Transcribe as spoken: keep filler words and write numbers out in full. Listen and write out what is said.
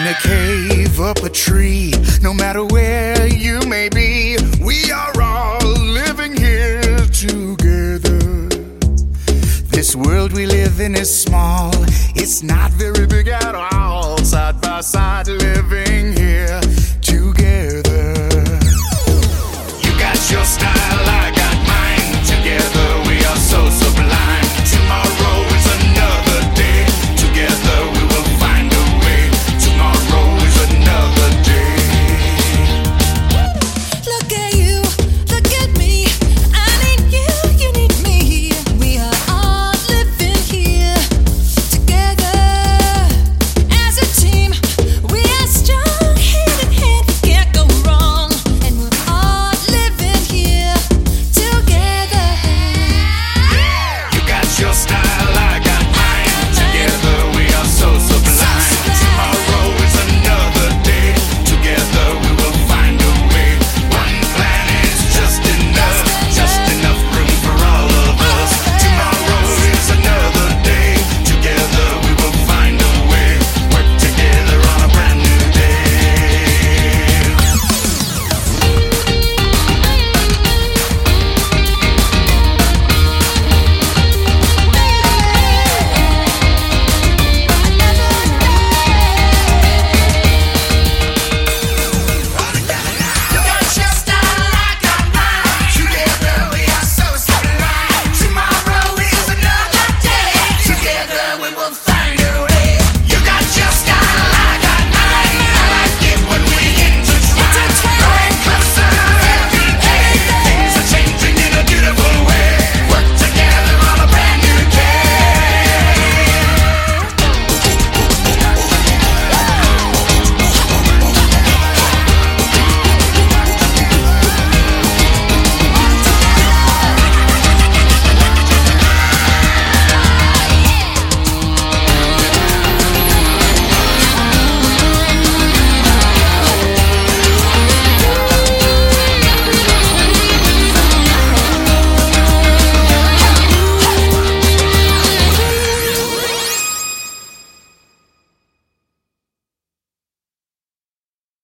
a cave, up a tree, no matter where you may be, we are all living here together. This world we live in is small, it's not very big at all. Side by side, living here together. You got your style,